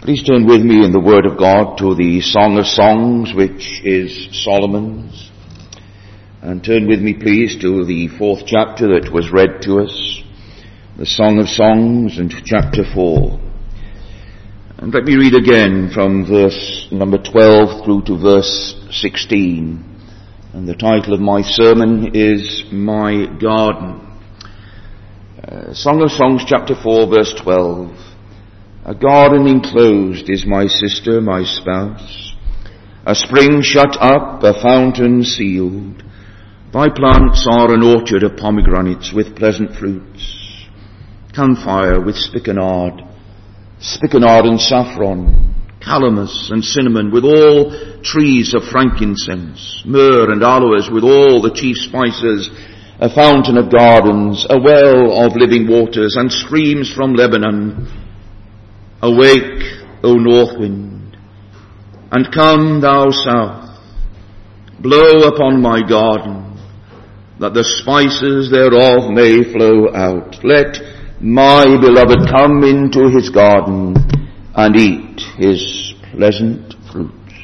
Please turn with me in the Word of God to the Song of Songs, which is Solomon's. And turn with me, please, to the 4th chapter that was read to us, the Song of Songs, and chapter 4. And let me read again from verse number 12 through to verse 16. And the title of my sermon is My Garden. Song of Songs, chapter 4, verse 12. A garden enclosed is my sister, my spouse, a spring shut up, a fountain sealed. Thy plants are an orchard of pomegranates with pleasant fruits, camphire with spikenard and saffron, calamus and cinnamon with all trees of frankincense, myrrh and aloes with all the chief spices, a fountain of gardens, a well of living waters, and streams from Lebanon. Awake, O north wind, and come, thou south. Blow upon my garden, that the spices thereof may flow out. Let my beloved come into his garden and eat his pleasant fruits.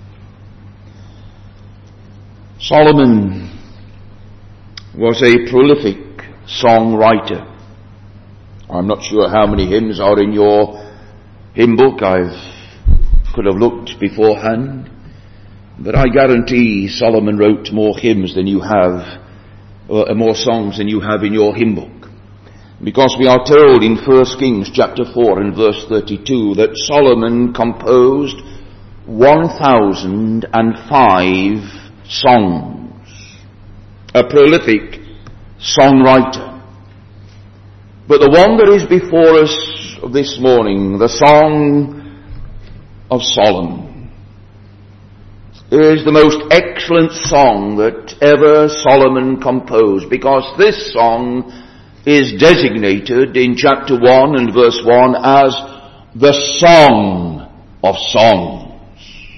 Solomon was a prolific songwriter. I'm not sure how many hymns are in your hymn book. Could have looked beforehand, but I guarantee Solomon wrote more hymns than you have, or more songs than you have in your hymn book. Because we are told in 1 Kings chapter 4 and verse 32 that Solomon composed 1,005 songs. A prolific songwriter. But the one that is before us this morning, the Song of Solomon, is the most excellent song that ever Solomon composed, because this song is designated in chapter 1 and verse 1 as the Song of Songs.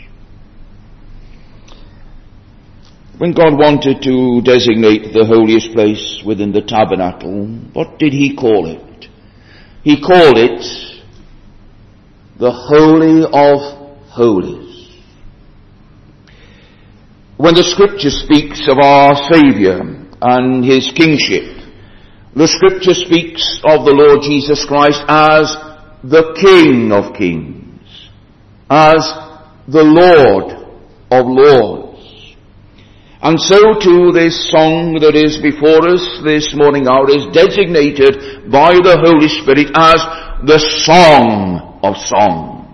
When God wanted to designate the holiest place within the tabernacle, what did he call it? He called it the Holy of Holies. When the Scripture speaks of our Saviour and his kingship, the Scripture speaks of the Lord Jesus Christ as the King of Kings, as the Lord of Lords. And so too this song that is before us this morning hour is designated by the Holy Spirit as the Song of Songs.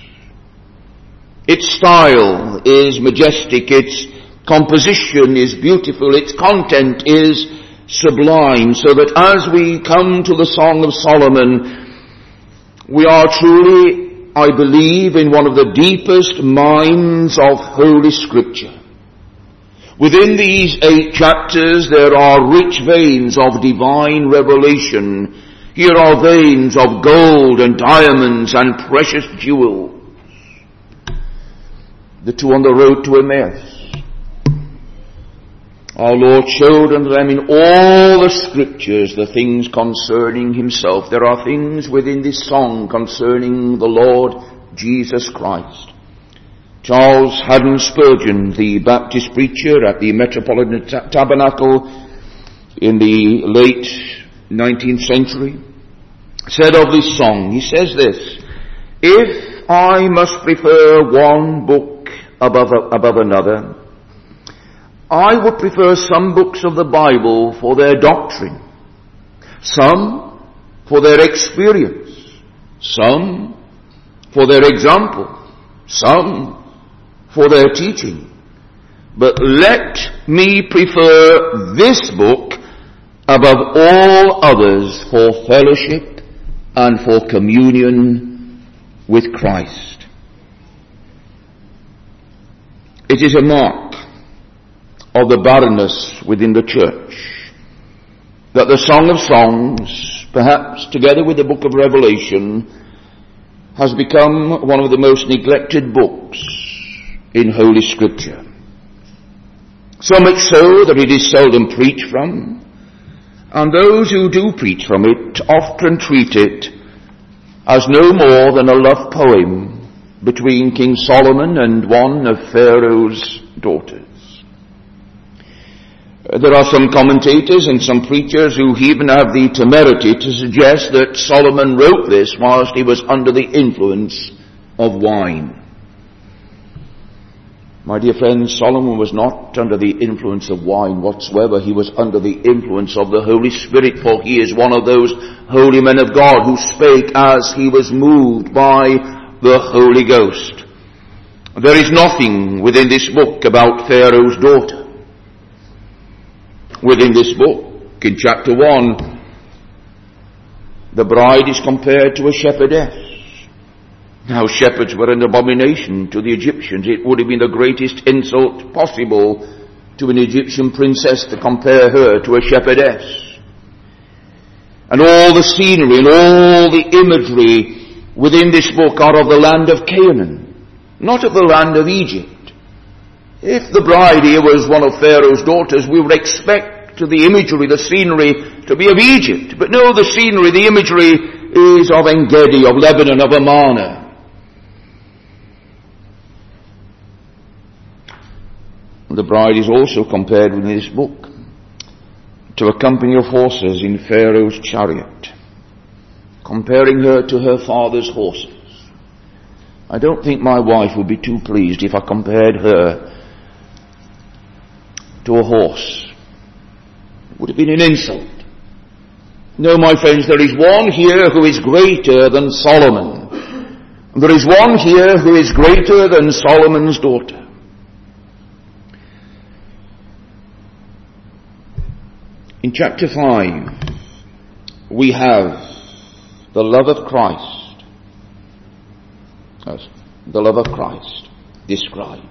Its style is majestic, its composition is beautiful, its content is sublime, so that as we come to the Song of Solomon, we are truly, I believe, in one of the deepest mines of Holy Scripture. Within these 8 chapters there are rich veins of divine revelation. Here are veins of gold and diamonds and precious jewels. The two on the road to Emmaus. Our Lord showed unto them in all the Scriptures the things concerning himself. There are things within this song concerning the Lord Jesus Christ. Charles Haddon Spurgeon, the Baptist preacher at the Metropolitan Tabernacle in the late 19th century, said of this song, he says this: if I must prefer one book above another, I would prefer some books of the Bible for their doctrine, some for their experience, some for their example, some for their teaching. But let me prefer this book above all others for fellowship and for communion with Christ. It is a mark of the barrenness within the church that the Song of Songs, perhaps together with the book of Revelation, has become one of the most neglected books in Holy Scripture. So much so that it is seldom preached from, and those who do preach from it often treat it as no more than a love poem between King Solomon and one of Pharaoh's daughters. There are some commentators and some preachers who even have the temerity to suggest that Solomon wrote this whilst he was under the influence of wine. My dear friends, Solomon was not under the influence of wine whatsoever. He was under the influence of the Holy Spirit, for he is one of those holy men of God who spake as he was moved by the Holy Ghost. There is nothing within this book about Pharaoh's daughter. Within this book, in chapter 1, the bride is compared to a shepherdess. Now, shepherds were an abomination to the Egyptians. It would have been the greatest insult possible to an Egyptian princess to compare her to a shepherdess. And all the scenery and all the imagery within this book are of the land of Canaan, not of the land of Egypt. If the bride here was one of Pharaoh's daughters, we would expect the imagery, the scenery, to be of Egypt. But no, the scenery, the imagery is of En-Gedi, of Lebanon, of Amarna. The bride is also compared in this book to a company of horses in Pharaoh's chariot, comparing her to her father's horses. I don't think my wife would be too pleased if I compared her to a horse. It would have been an insult. No, my friends, there is one here who is greater than Solomon. There is one here who is greater than Solomon's daughter. In chapter 5, we have the love of Christ. The love of Christ described.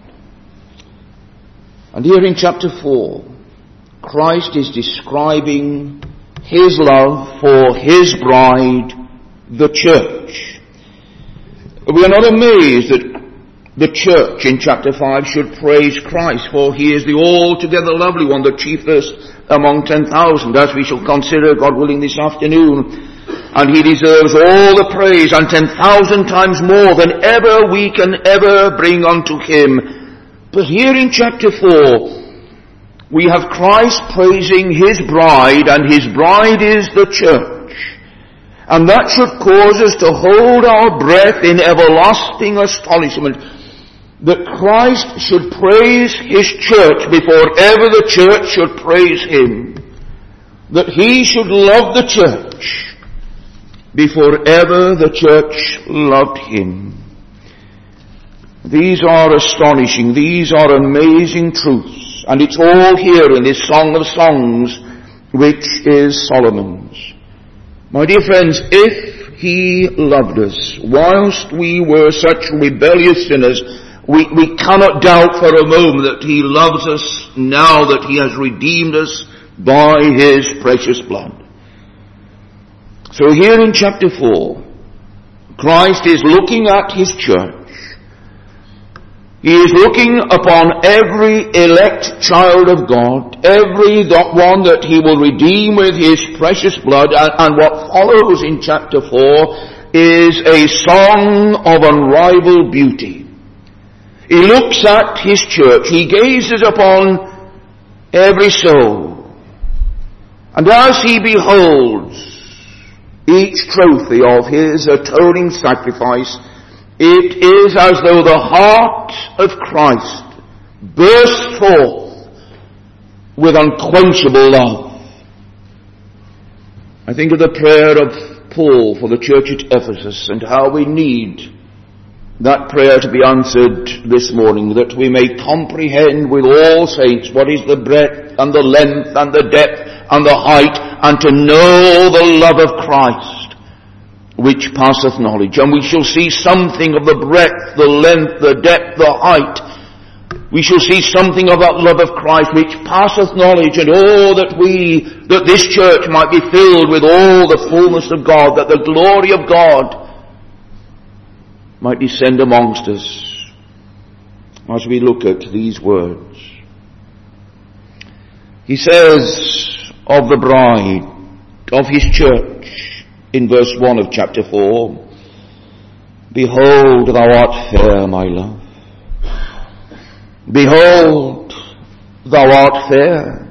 And here in chapter 4, Christ is describing his love for his bride, the church. We are not amazed that the church in chapter 5 should praise Christ, for he is the altogether lovely one, the chiefest among 10,000, as we shall consider, God willing, this afternoon. And he deserves all the praise, and 10,000 times more than ever we can ever bring unto him. But here in chapter 4, we have Christ praising his bride, and his bride is the church. And that should cause us to hold our breath in everlasting astonishment, that Christ should praise his church before ever the church should praise him. That he should love the church before ever the church loved him. These are astonishing, these are amazing truths. And it's all here in this Song of Songs, which is Solomon's. My dear friends, if he loved us whilst we were such rebellious sinners, we cannot doubt for a moment that he loves us now that he has redeemed us by his precious blood. So here in chapter 4, Christ is looking at his church. He is looking upon every elect child of God, every one that he will redeem with his precious blood, and what follows in chapter 4 is a song of unrivaled beauty. He looks at his church, he gazes upon every soul, and as he beholds each trophy of his atoning sacrifice, it is as though the heart of Christ burst forth with unquenchable love. I think of the prayer of Paul for the church at Ephesus, and how we need that prayer to be answered this morning, that we may comprehend with all saints what is the breadth and the length and the depth and the height, and to know the love of Christ, which passeth knowledge. And we shall see something of the breadth, the length, the depth, the height. We shall see something of that love of Christ which passeth knowledge, and that this church might be filled with all the fullness of God, that the glory of God might descend amongst us as we look at these words. He says of the bride, of his church, in verse 1 of chapter 4, Behold, thou art fair, my love. Behold, thou art fair.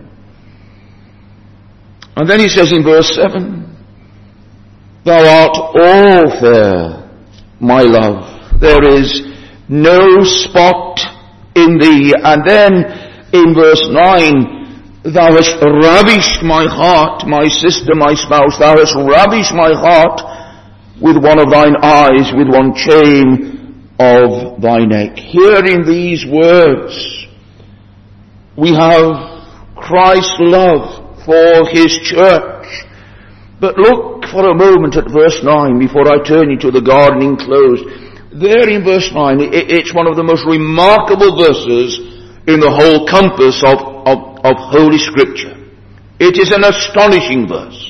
And then he says in verse 7, thou art all fair, my love. There is no spot in thee. And then in verse 9, thou hast ravished my heart, my sister, my spouse. Thou hast ravished my heart with one of thine eyes, with one chain of thy neck. Here in these words, we have Christ's love for his church. But look for a moment at verse 9 before I turn into the gardening close. There in verse 9, it's one of the most remarkable verses in the whole compass of Holy Scripture. It is an astonishing verse.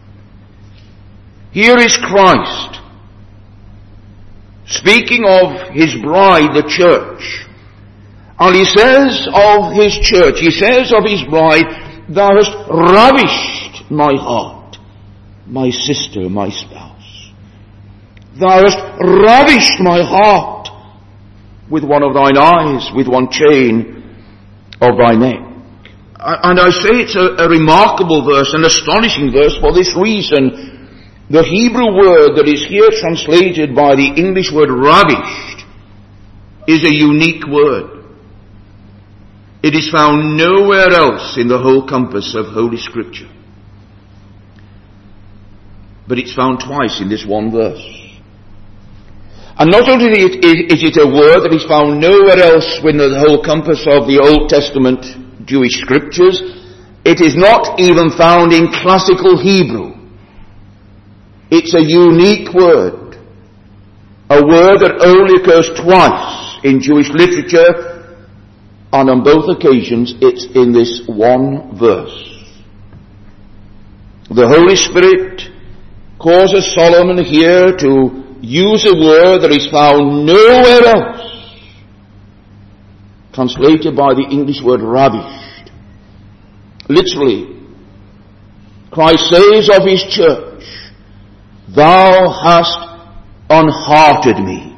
Here is Christ speaking of his bride, the church. And he says of his church, he says of his bride, thou hast ravished my heart, my sister, my spouse. Thou hast ravished my heart with one of thine eyes, with one chain of thy neck. And I say it's a remarkable verse, an astonishing verse for this reason. The Hebrew word that is here translated by the English word ravished is a unique word. It is found nowhere else in the whole compass of Holy Scripture. But it's found twice in this one verse. And not only is it a word that is found nowhere else in the whole compass of the Old Testament Jewish Scriptures, it is not even found in classical Hebrew. It's a unique word. A word that only occurs twice in Jewish literature, and on both occasions it's in this one verse. The Holy Spirit causes Solomon here to use a word that is found nowhere else, translated by the English word ravished. Literally, Christ says of his church, thou hast unhearted me,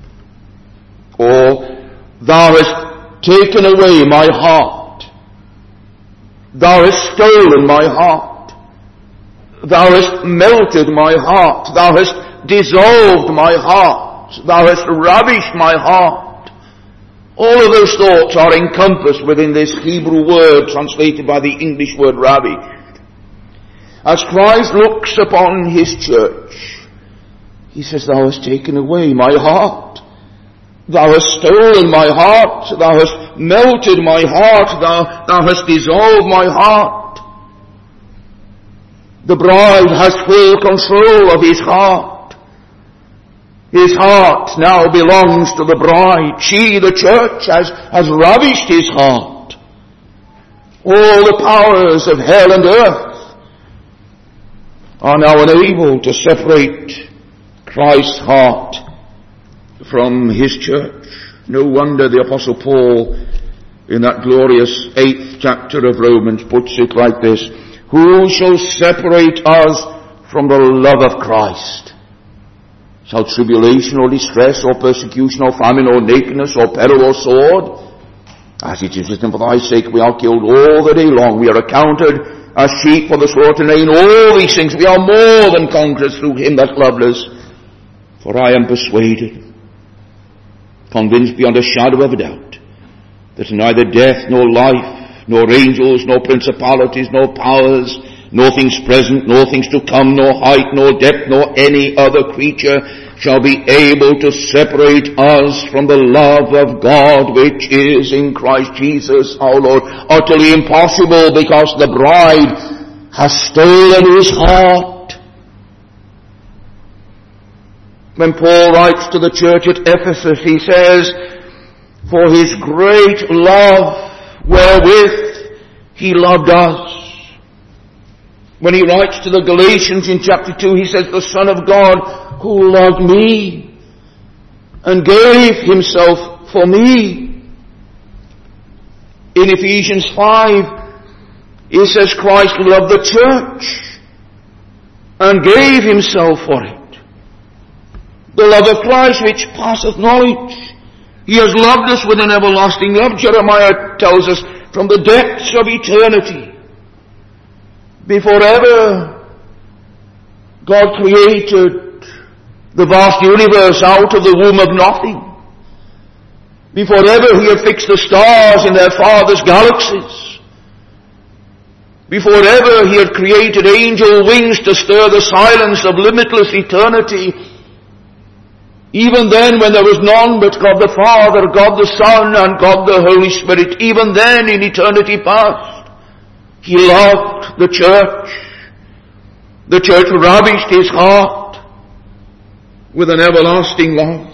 or thou hast taken away my heart, thou hast stolen my heart, thou hast melted my heart, thou hast dissolved my heart, thou hast ravished my heart. All of those thoughts are encompassed within this Hebrew word translated by the English word ravished. As Christ looks upon his church, he says, thou hast taken away my heart, thou hast stolen my heart, thou hast melted my heart, thou hast dissolved my heart. The bride has full control of his heart. His heart now belongs to the bride. She, the church, has ravished his heart. All the powers of hell and earth are now unable to separate Christ's heart from his church. No wonder the Apostle Paul, in that glorious 8th chapter of Romans, puts it like this: who shall separate us from the love of Christ? Shall tribulation or distress or persecution or famine or nakedness or peril or sword? As it is written, for thy sake we are killed all the day long. We are accounted as sheep for the slaughter. Nay, in all these things we are more than conquerors through him that loved us. For I am persuaded, convinced beyond a shadow of a doubt, that neither death nor life, nor angels, nor principalities, nor powers, nor things present, nor things to come, nor height, nor depth, nor any other creature shall be able to separate us from the love of God which is in Christ Jesus our Lord. Utterly impossible, because the bride has stolen his heart. When Paul writes to the church at Ephesus, he says, for his great love wherewith he loved us. When he writes to the Galatians in chapter 2, he says, the Son of God who loved me and gave himself for me. In Ephesians 5, he says Christ loved the church and gave himself for it. The love of Christ which passeth knowledge. He has loved us with an everlasting love. Jeremiah tells us from the depths of eternity. Before ever God created the vast universe out of the womb of nothing. Before ever He had fixed the stars in their farthest galaxies. Before ever He had created angel wings to stir the silence of limitless eternity. Even then, when there was none but God the Father, God the Son, and God the Holy Spirit, even then in eternity past, He loved the church. The church ravished His heart with an everlasting love.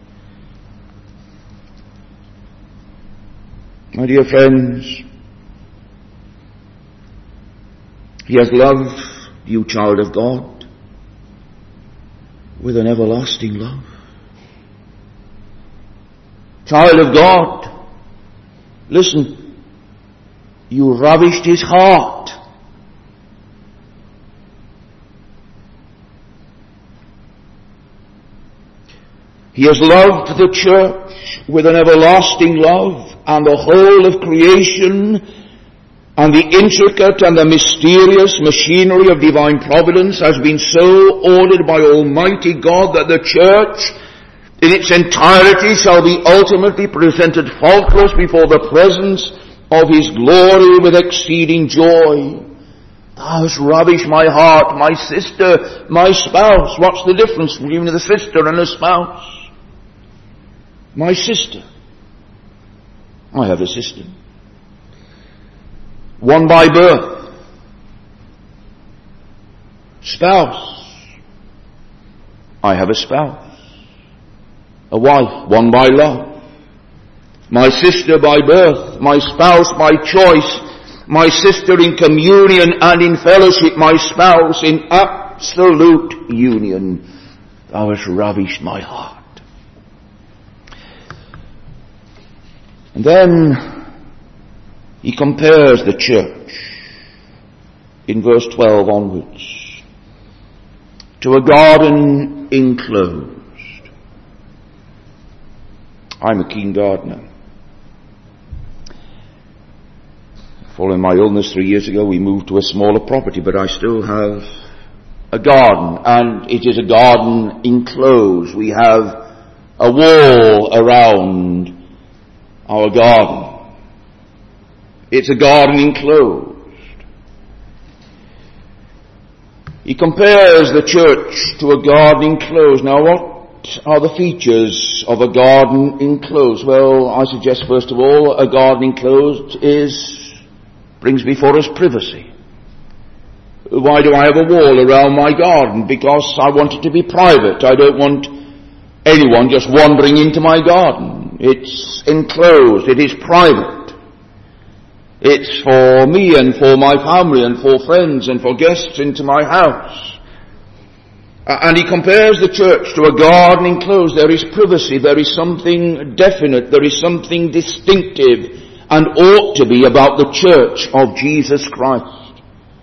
My dear friends, He has loved you, child of God, with an everlasting love. Child of God, listen, you ravished His heart. He has loved the church with an everlasting love, and the whole of creation and the intricate and the mysterious machinery of divine providence has been so ordered by Almighty God that the church in its entirety shall be ultimately presented faultless before the presence of His glory with exceeding joy. Thou hast ravished my heart, my sister, my spouse. What's the difference between a sister and a spouse? My sister. I have a sister. One by birth. Spouse. I have a spouse. A wife, one by love. My sister by birth, my spouse by choice, my sister in communion and in fellowship, my spouse in absolute union. Thou hast ravished my heart. And then he compares the church in verse 12 onwards to a garden enclosed. I'm a keen gardener. Following my illness 3 years ago, we moved to a smaller property, but I still have a garden, and it is a garden enclosed. We have a wall around our garden. It's a garden enclosed. He compares the church to a garden enclosed. Now, what are the features of a garden enclosed? Well, I suggest first of all, a garden enclosed brings before us privacy. Why do I have a wall around my garden? Because I want it to be private. I don't want anyone just wandering into my garden. It's enclosed. It is private. It's for me and for my family and for friends and for guests into my house. And he compares the church to a garden enclosed. There is privacy. There is something definite. There is something distinctive and ought to be about the church of Jesus Christ.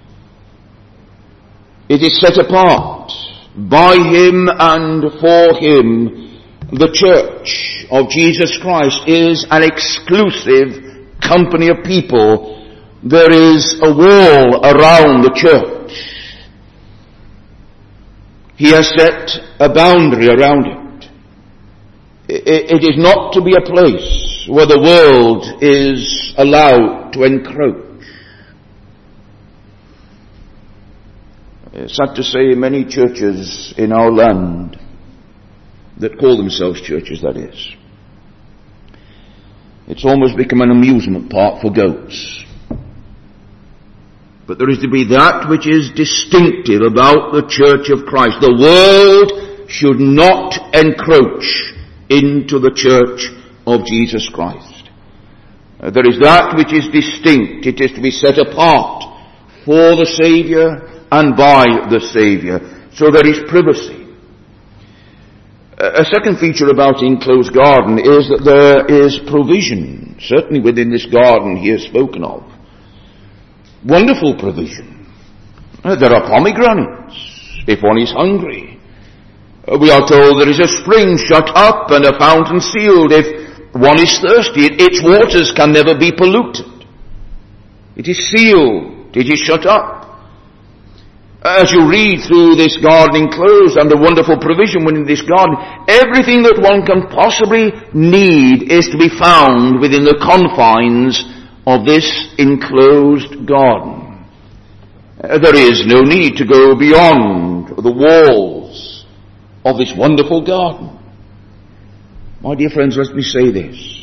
It is set apart by Him and for Him. The church of Jesus Christ is an exclusive company of people. There is a wall around the church. He has set a boundary around it. It is not to be a place where the world is allowed to encroach. It's sad to say many churches in our land that call themselves churches, that is. It's almost become an amusement park for goats. But there is to be that which is distinctive about the church of Christ. The world should not encroach into the church of Jesus Christ. There is that which is distinct. It is to be set apart for the Saviour and by the Saviour. So there is privacy. A second feature about enclosed garden is that there is provision, certainly within this garden here spoken of. Wonderful provision. There are pomegranates, if one is hungry. We are told there is a spring shut up and a fountain sealed. If one is thirsty, its waters can never be polluted. It is sealed. It is shut up. As you read through this garden enclosed and the wonderful provision within this garden, everything that one can possibly need is to be found within the confines of this enclosed garden. There is no need to go beyond the walls of this wonderful garden. My dear friends, let me say this.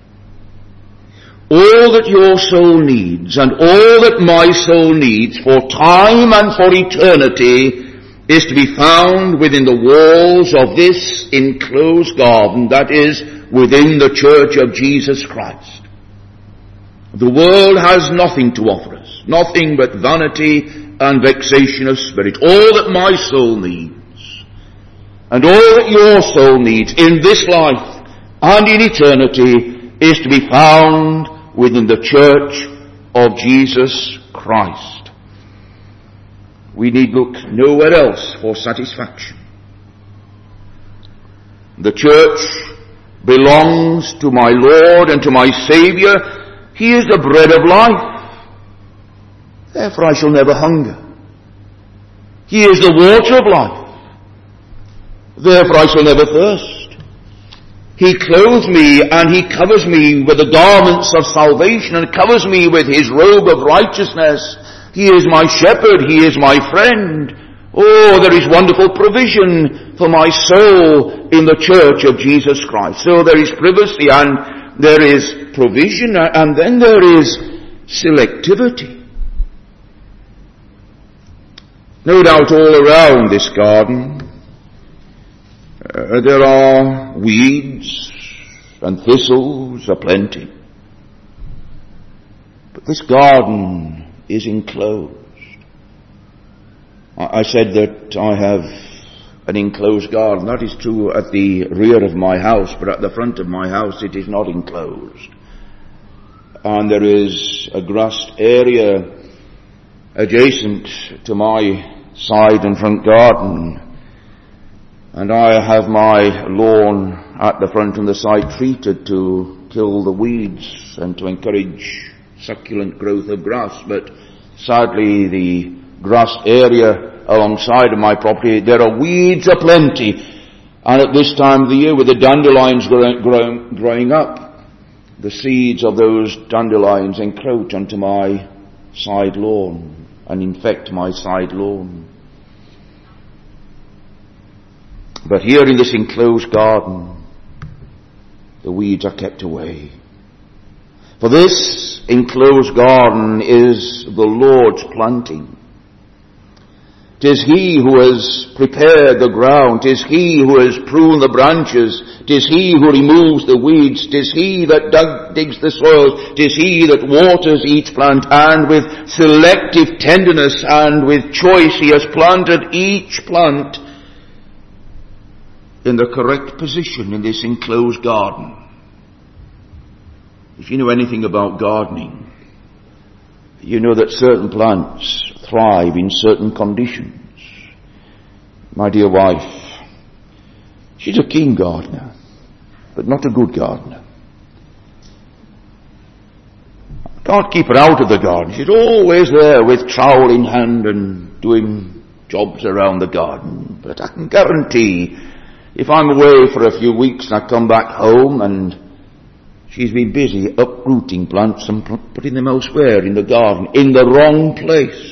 All that your soul needs and all that my soul needs for time and for eternity is to be found within the walls of this enclosed garden, that is, within the church of Jesus Christ. The world has nothing to offer us, nothing but vanity and vexation of spirit. All that my soul needs and all that your soul needs in this life and in eternity is to be found within the church of Jesus Christ. We need look nowhere else for satisfaction. The church belongs to my Lord and to my Saviour. He is the bread of life. Therefore I shall never hunger. He is the water of life. Therefore I shall never thirst. He clothes me and He covers me with the garments of salvation and covers me with His robe of righteousness. He is my shepherd. He is my friend. Oh, there is wonderful provision for my soul in the church of Jesus Christ. So there is privacy and there is provision and then there is selectivity. No doubt all around this garden there are weeds and thistles aplenty. But this garden is enclosed. I said that I have an enclosed garden. That is true at the rear of my house, but at the front of my house it is not enclosed. And there is a grassed area adjacent to my side and front garden. And I have my lawn at the front and the side treated to kill the weeds and to encourage succulent growth of grass. But sadly, the grass area alongside of my property, there are weeds aplenty. And at this time of the year, with the dandelions growing up, the seeds of those dandelions encroach onto my side lawn and infect my side lawn. But here in this enclosed garden, the weeds are kept away. For this enclosed garden is the Lord's planting. 'Tis He who has prepared the ground. 'Tis He who has pruned the branches. 'Tis He who removes the weeds. 'Tis He that digs the soil. 'Tis He that waters each plant, and with selective tenderness and with choice He has planted each plant in the correct position in this enclosed garden. If you know anything about gardening, you know that certain plants thrive in certain conditions. My dear wife, she's a keen gardener, but not a good gardener. Can't keep her out of the garden. She's always there with trowel in hand and doing jobs around the garden. But I can guarantee, if I'm away for a few weeks and I come back home and she's been busy uprooting plants and putting them elsewhere in the garden, in the wrong place.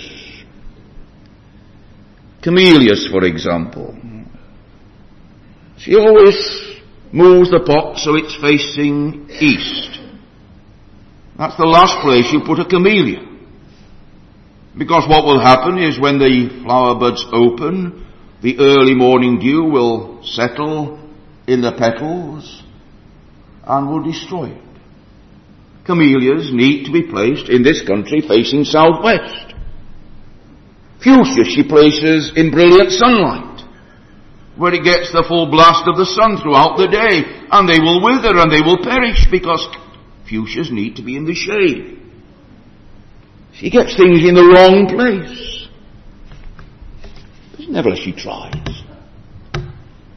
Camellias, for example. She always moves the pot so it's facing east. That's the last place you put a camellia. Because what will happen is when the flower buds open, the early morning dew will settle in the petals and will destroy it. Camellias need to be placed in this country facing southwest. Fuchsia she places in brilliant sunlight, where it gets the full blast of the sun throughout the day, and they will wither and they will perish because fuchsias need to be in the shade. She gets things in the wrong place. But nevertheless she tries.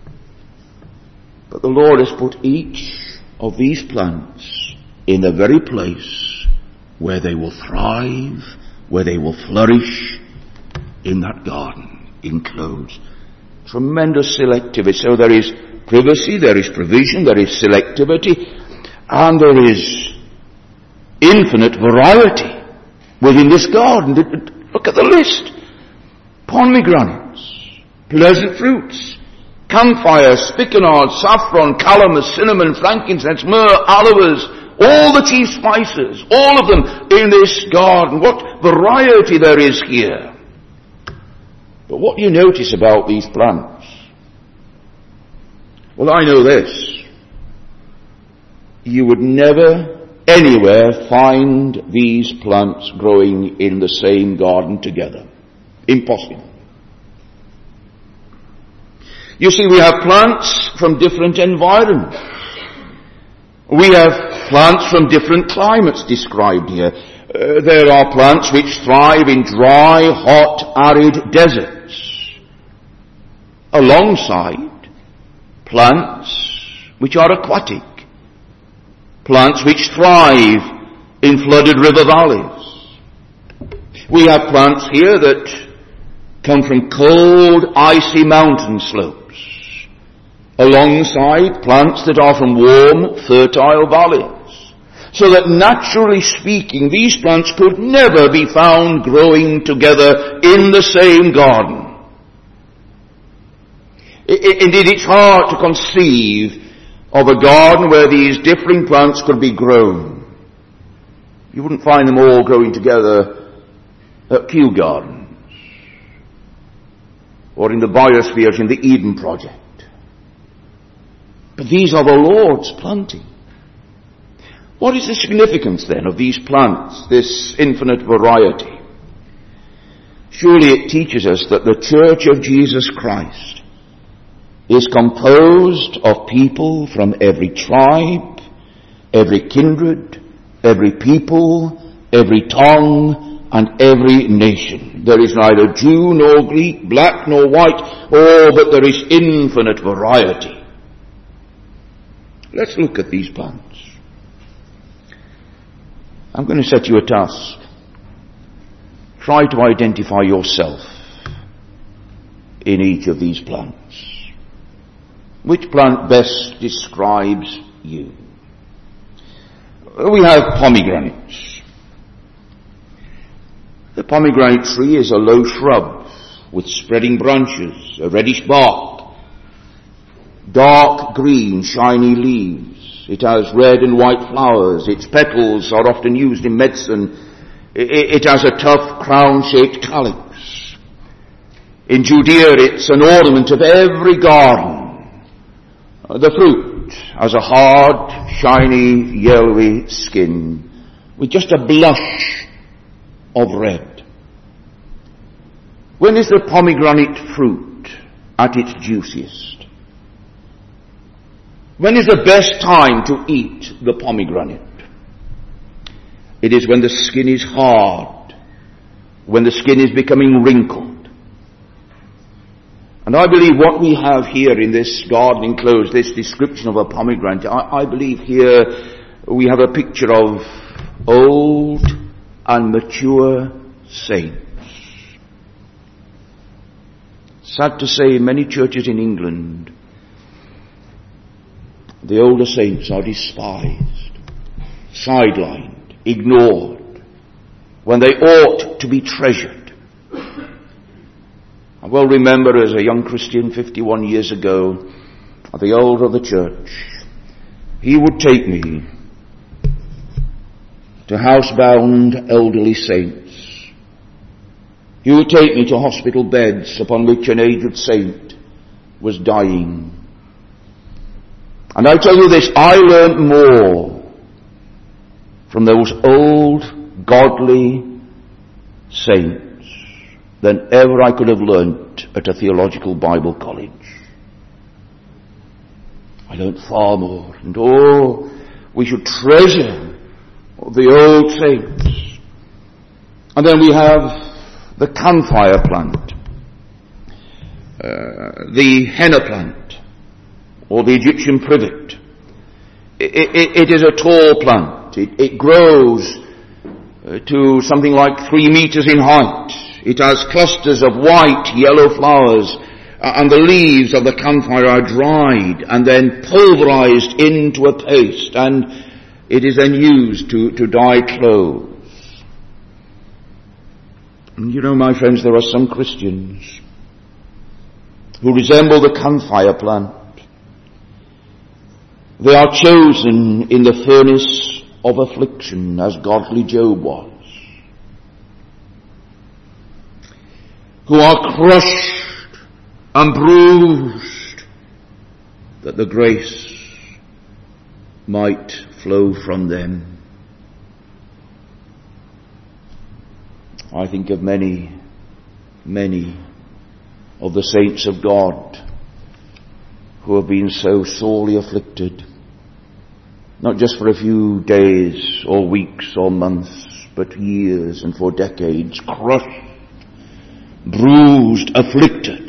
But the Lord has put each of these plants in the very place where they will thrive, where they will flourish in that garden enclosed. Tremendous selectivity. So there is privacy, there is provision, there is selectivity, and there is infinite variety within this garden. Look at the list. Pomegranates, pleasant fruits, camphire, spikenard, saffron, calamus, cinnamon, frankincense, myrrh, aloes, all the chief spices, all of them in this garden. What variety there is here. But what do you notice about these plants? Well, I know this. You would never anywhere find these plants growing in the same garden together. Impossible. You see, we have plants from different environments. We have plants from different climates described here. There are plants which thrive in dry, hot, arid deserts, alongside plants which are aquatic, plants which thrive in flooded river valleys. We have plants here that come from cold, icy mountain slopes, alongside plants that are from warm, fertile valleys. So that naturally speaking, these plants could never be found growing together in the same garden. Indeed, it's hard to conceive of a garden where these differing plants could be grown. You wouldn't find them all growing together at Kew Gardens or in the biospheres in the Eden Project. But these are the Lord's planting. What is the significance then of these plants, this infinite variety? Surely it teaches us that the Church of Jesus Christ is composed of people from every tribe, every kindred, every people, every tongue, and every nation. There is neither Jew nor Greek, black nor white, but there is infinite variety. Let's look at these plants. I'm going to set you a task. Try to identify yourself in each of these plants. Which plant best describes you? We have pomegranates. The pomegranate tree is a low shrub with spreading branches, a reddish bark, dark green, shiny leaves. It has red and white flowers. Its petals are often used in medicine. It has a tough crown-shaped calyx. In Judea, it's an ornament of every garden. The fruit has a hard, shiny, yellowy skin with just a blush of red. When is the pomegranate fruit at its juiciest? When is the best time to eat the pomegranate? It is when the skin is hard, when the skin is becoming wrinkled. And I believe what we have here in this garden enclosed, this description of a pomegranate, I believe here we have a picture of old and mature saints. Sad to say, in many churches in England, the older saints are despised, sidelined, ignored, when they ought to be treasured. I well remember as a young Christian 51 years ago, the elder of the church, he would take me to housebound elderly saints. He would take me to hospital beds upon which an aged saint was dying. And I tell you this, I learned more from those old, godly saints than ever I could have learnt at a theological Bible college. I learnt far more. And we should treasure the old saints. And then we have the camphire plant, the henna plant, or the Egyptian privet. It is a tall plant. It grows to something like 3 meters in height. It has clusters of white, yellow flowers, and the leaves of the camphire are dried and then pulverized into a paste, and it is then used to dye clothes. And you know, my friends, there are some Christians who resemble the camphire plant. They are chosen in the furnace of affliction, as godly Job was, who are crushed and bruised, that the grace might flow from them. I think of many of the saints of God who have been so sorely afflicted, not just for a few days or weeks or months, but years and for decades, crushed, bruised, afflicted.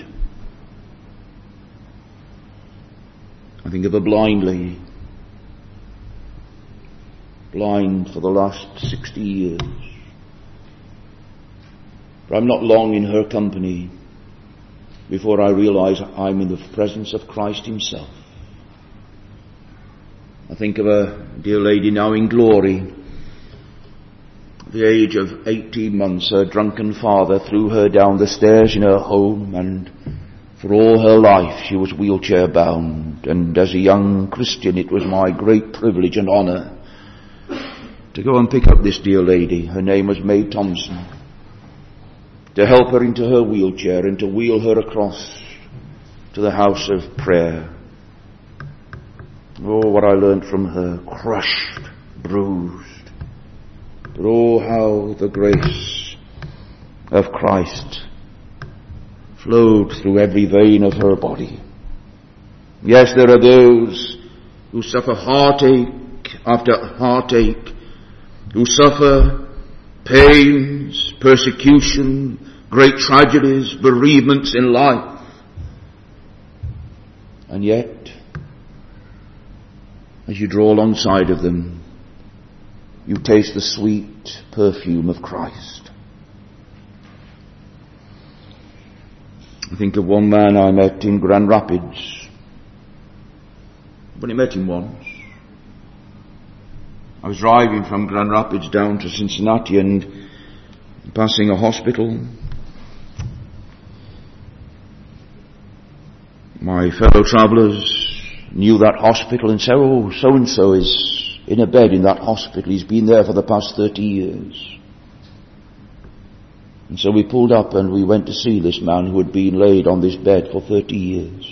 I think of a blind lady, blind for the last 60 years. But I'm not long in her company before I realize I'm in the presence of Christ himself. I think of a dear lady now in glory. At the age of 18 months, her drunken father threw her down the stairs in her home, and for all her life she was wheelchair bound. And as a young Christian, it was my great privilege and honour to go and pick up this dear lady. Her name was May Thompson. To help her into her wheelchair and to wheel her across to the house of prayer. Oh, what I learned from her, crushed, bruised. But oh, how the grace of Christ flowed through every vein of her body. Yes, there are those who suffer heartache after heartache, who suffer pains, persecution, great tragedies, bereavements in life. And yet, as you draw alongside of them, you taste the sweet perfume of Christ. I think of one man I met in Grand Rapids. I've only met him once. I was driving from Grand Rapids down to Cincinnati and passing a hospital. My fellow travellers knew that hospital and said, oh, so-and-so is in a bed in that hospital. He's been there for the past 30 years. And so we pulled up and we went to see this man who had been laid on this bed for 30 years.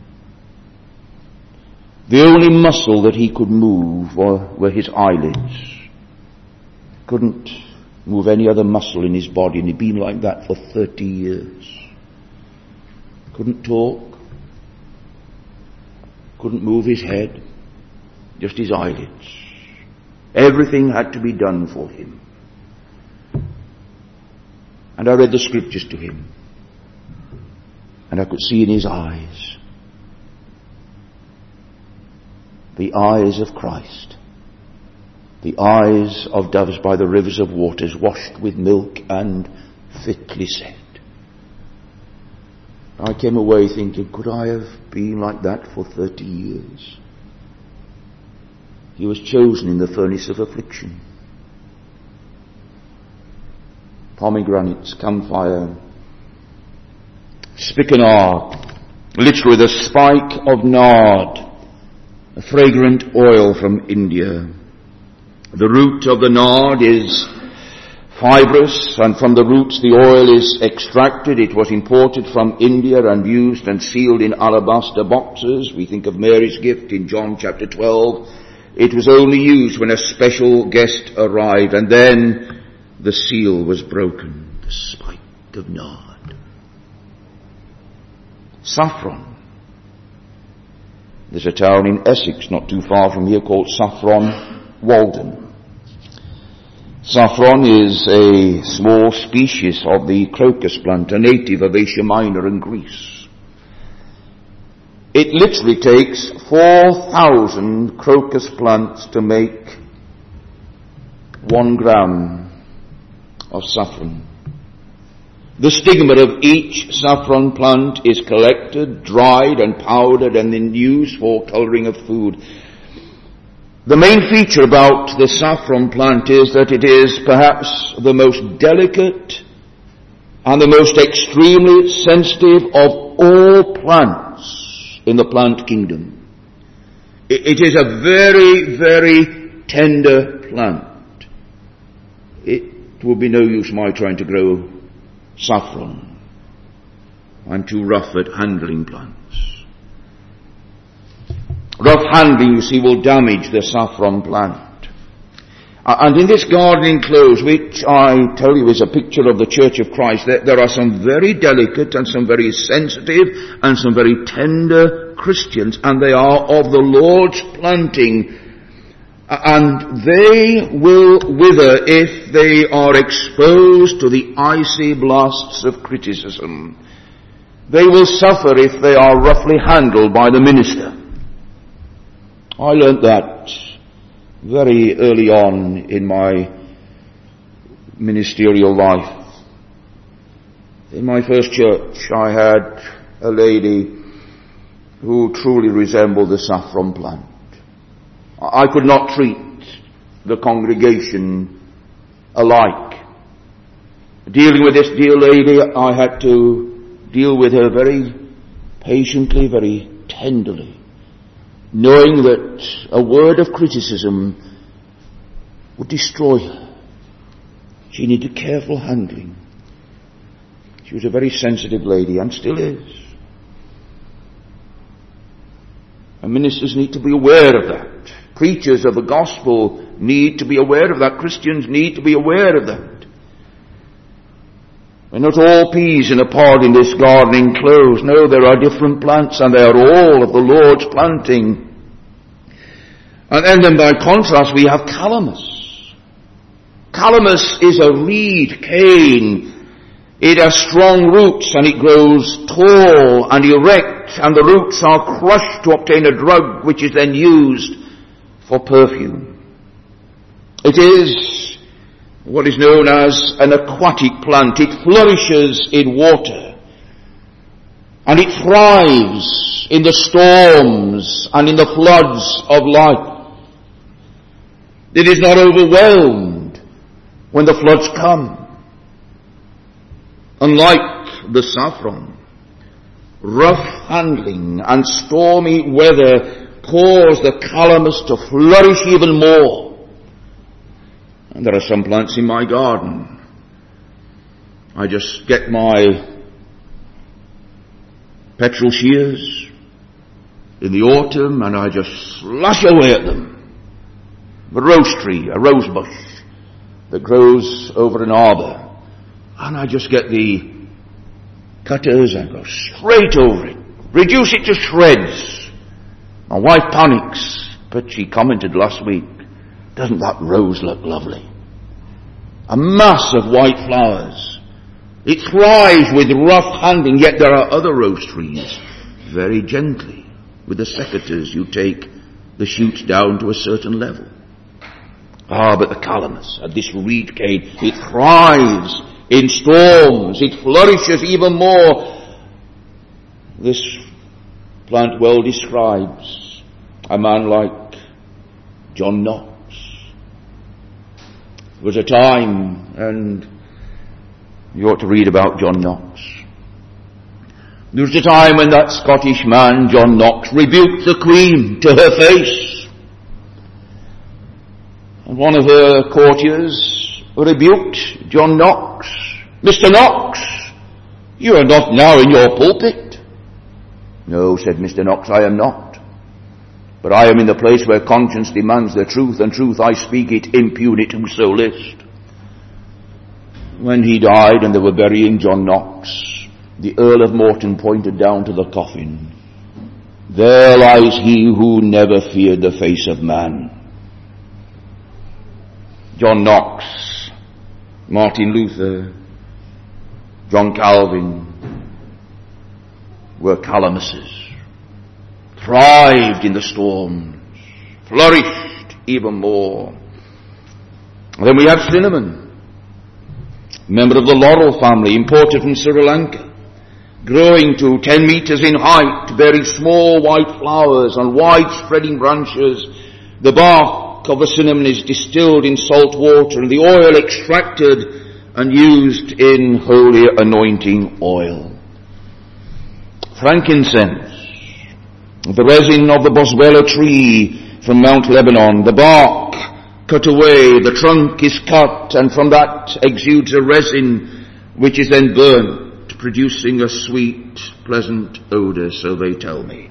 The only muscle that he could move were his eyelids. Couldn't move any other muscle in his body, and he'd been like that for 30 years. Couldn't talk. Couldn't move his head. Just his eyelids. Everything had to be done for him. And I read the scriptures to him. And I could see in his eyes the eyes of Christ, the eyes of doves by the rivers of waters, washed with milk and fitly set. I came away thinking, could I have been like that for 30 years? He was chosen in the furnace of affliction. Pomegranates, camphire, spikenard, literally the spike of nard, a fragrant oil from India. The root of the nard is fibrous, and from the roots the oil is extracted. It was imported from India and used and sealed in alabaster boxes. We think of Mary's gift in John chapter 12. It was only used when a special guest arrived, and then the seal was broken. The spike of nard. Saffron. There's a town in Essex, not too far from here, called Saffron Walden. Saffron is a small species of the crocus plant, a native of Asia Minor and Greece. It literally takes 4,000 crocus plants to make 1 gram of saffron. The stigma of each saffron plant is collected, dried and powdered and then used for colouring of food. The main feature about the saffron plant is that it is perhaps the most delicate and the most extremely sensitive of all plants in the plant kingdom. It is a very, very tender plant. It would be no use my trying to grow saffron. I'm too rough at handling plants. Rough handling, you see, will damage the saffron plant. And in this gardening close, which I tell you is a picture of the Church of Christ, there are some very delicate and some very sensitive and some very tender Christians, and they are of the Lord's planting, and they will wither if they are exposed to the icy blasts of criticism. They will suffer if they are roughly handled by the minister. I learnt that very early on in my ministerial life. In my first church, I had a lady who truly resembled the saffron plant. I could not treat the congregation alike. Dealing with this dear lady, I had to deal with her very patiently, very tenderly, knowing that a word of criticism would destroy her. She needed careful handling. She was a very sensitive lady, and still is. And ministers need to be aware of that. Preachers of the gospel need to be aware of that. Christians need to be aware of that. We're not all peas in a pod in this gardening close. No, there are different plants, and they are all of the Lord's planting. And then by contrast we have calamus. Calamus is a reed cane. It has strong roots and it grows tall and erect, and the roots are crushed to obtain a drug which is then used for perfume. It is what is known as an aquatic plant. It flourishes in water, and it thrives in the storms and in the floods of life. It is not overwhelmed when the floods come. Unlike the saffron, rough handling and stormy weather cause the calamus to flourish even more. And there are some plants in my garden. I just get my petrol shears in the autumn and I just slash away at them. A rose tree, a rose bush that grows over an arbour, and I just get the cutters and go straight over it, reduce it to shreds. My wife panics, but she commented last week, "Doesn't that rose look lovely?" A mass of white flowers. It thrives with rough handling, yet there are other rose trees. Very gently, with the secateurs, you take the shoots down to a certain level. But the calamus, this reed cane, it thrives in storms. It flourishes even more. This plant well describes a man like John Knox. There was a time, and you ought to read about John Knox. There was a time when that Scottish man, John Knox, rebuked the Queen to her face. And one of her courtiers rebuked John Knox. "Mr. Knox, you are not now in your pulpit." "No," said Mr. Knox, "I am not. But I am in the place where conscience demands the truth, and truth I speak it, impugn it whoso list." When he died and they were burying John Knox, the Earl of Morton pointed down to the coffin. "There lies he who never feared the face of man." John Knox, Martin Luther, John Calvin were calamuses. thrived in the storms, flourished even more. And then we have cinnamon, member of the laurel family, imported from Sri Lanka, growing to 10 meters in height, bearing small white flowers on wide spreading branches. The bark of the cinnamon is distilled in salt water and the oil extracted and used in holy anointing oil. Frankincense, the resin of the boswellia tree from Mount Lebanon, the bark cut away, the trunk is cut, and from that exudes a resin which is then burnt, producing a sweet, pleasant odour, so they tell me.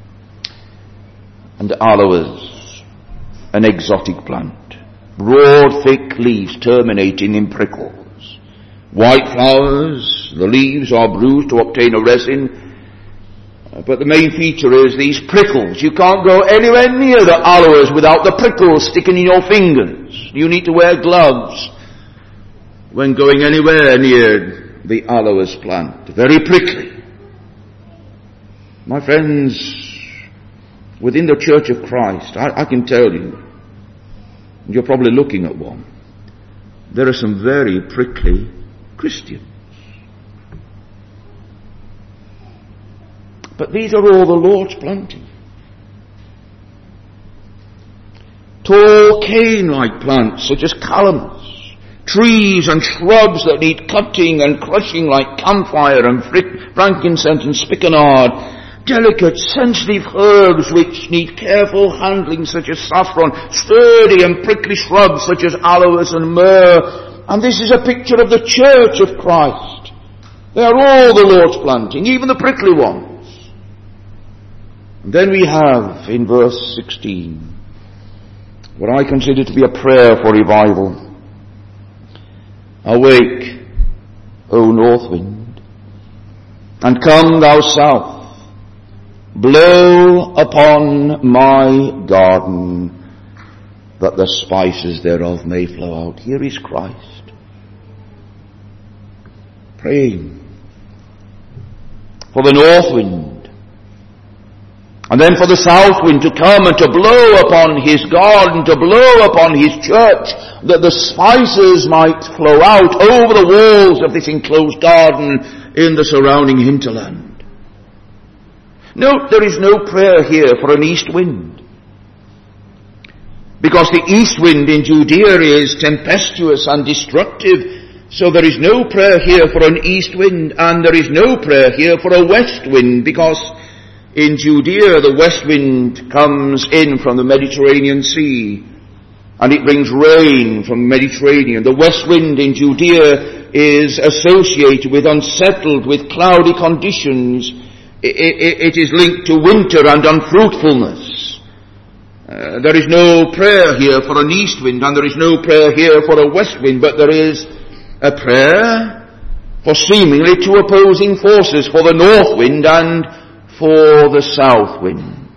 And aloes, an exotic plant, broad, thick leaves terminating in prickles. White flowers, the leaves are bruised to obtain a resin, but the main feature is these prickles. You can't go anywhere near the aloes without the prickles sticking in your fingers. You need to wear gloves when going anywhere near the aloes plant. Very prickly. My friends, within the Church of Christ, I can tell you, you're probably looking at one, there are some very prickly Christians. But these are all the Lord's planting. Tall cane-like plants such as calamus, trees and shrubs that need cutting and crushing like camphire and frankincense and spikenard, delicate sensitive herbs which need careful handling such as saffron, sturdy and prickly shrubs such as aloes and myrrh. And this is a picture of the Church of Christ. They are all the Lord's planting, even the prickly ones. And then we have, in verse 16, what I consider to be a prayer for revival. Awake, O north wind, and come thou south, blow upon my garden, that the spices thereof may flow out. Here is Christ, praying for the north wind, and then for the south wind to come and to blow upon his garden, to blow upon his church, that the spices might flow out over the walls of this enclosed garden in the surrounding hinterland. Note, there is no prayer here for an east wind, because the east wind in Judea is tempestuous and destructive, so there is no prayer here for an east wind, and there is no prayer here for a west wind, because in Judea, the west wind comes in from the Mediterranean Sea, and it brings rain from the Mediterranean. The west wind in Judea is associated with unsettled, with cloudy conditions. It is linked to winter and unfruitfulness. There is no prayer here for an east wind, and there is no prayer here for a west wind, but there is a prayer for seemingly two opposing forces, for the north wind and for the south wind.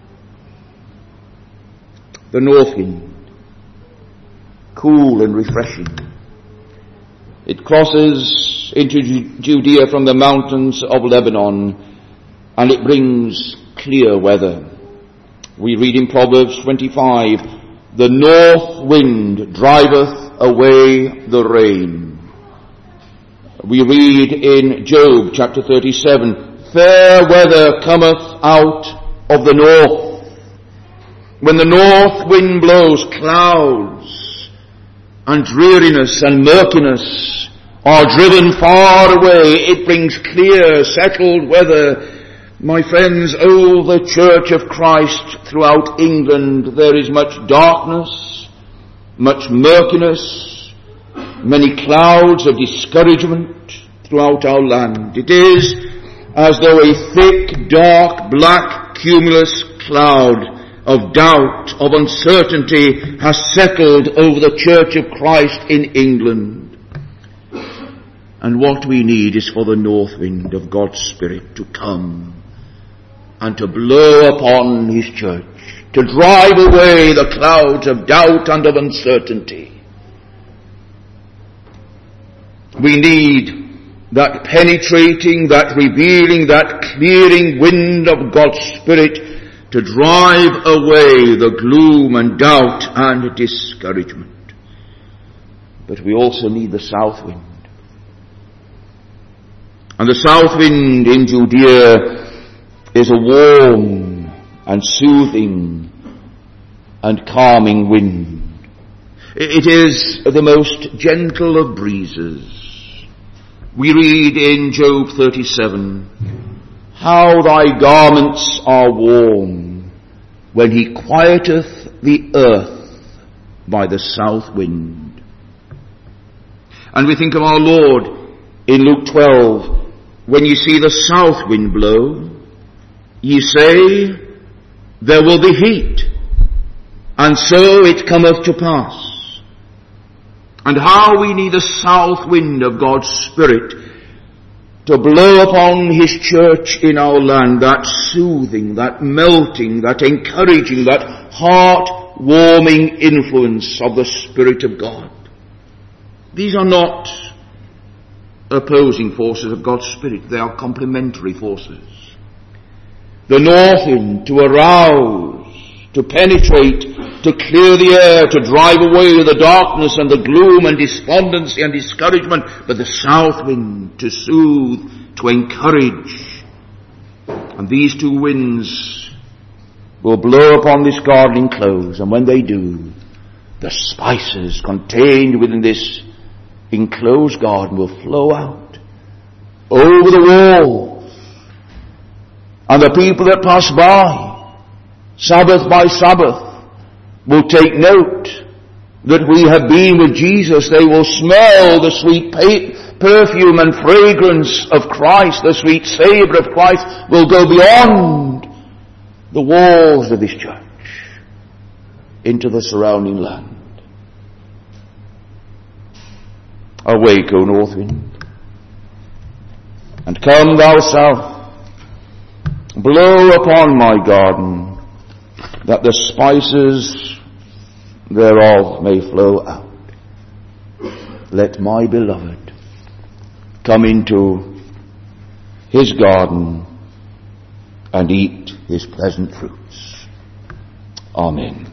The north wind, cool and refreshing. It crosses into Judea from the mountains of Lebanon, and it brings clear weather. We read in Proverbs 25, the north wind driveth away the rain. We read in Job chapter 37, fair weather cometh out of the north. When the north wind blows, clouds and dreariness and murkiness are driven far away. It brings clear, settled weather. My friends, oh, the Church of Christ throughout England, there is much darkness, much murkiness, many clouds of discouragement throughout our land. It is as though a thick, dark, black, cumulus cloud of doubt, of uncertainty has settled over the Church of Christ in England. And what we need is for the north wind of God's Spirit to come and to blow upon his church, to drive away the clouds of doubt and of uncertainty. We need that penetrating, that revealing, that clearing wind of God's Spirit to drive away the gloom and doubt and discouragement. But we also need the south wind. And the south wind in Judea is a warm and soothing and calming wind. It is the most gentle of breezes. We read in Job 37, "How thy garments are warm when he quieteth the earth by the south wind." And we think of our Lord in Luke 12, "When ye see the south wind blow, ye say, there will be heat, and so it cometh to pass." And how we need the south wind of God's Spirit to blow upon His church in our land, that soothing, that melting, that encouraging, that heart-warming influence of the Spirit of God. These are not opposing forces of God's Spirit. They are complementary forces. The north wind to arouse, to penetrate, to clear the air, to drive away the darkness and the gloom and despondency and discouragement, but the south wind to soothe, to encourage. And these two winds will blow upon this garden enclosed, and when they do, the spices contained within this enclosed garden will flow out over the walls, and the people that pass by, Sabbath by Sabbath, will take note that we have been with Jesus. They will smell the sweet perfume and fragrance of Christ. The sweet savour of Christ will go beyond the walls of this church into the surrounding land. Awake, O north wind, and come thou south, blow upon my garden, that the spices thereof may flow out. Let my beloved come into his garden and eat his pleasant fruits. Amen.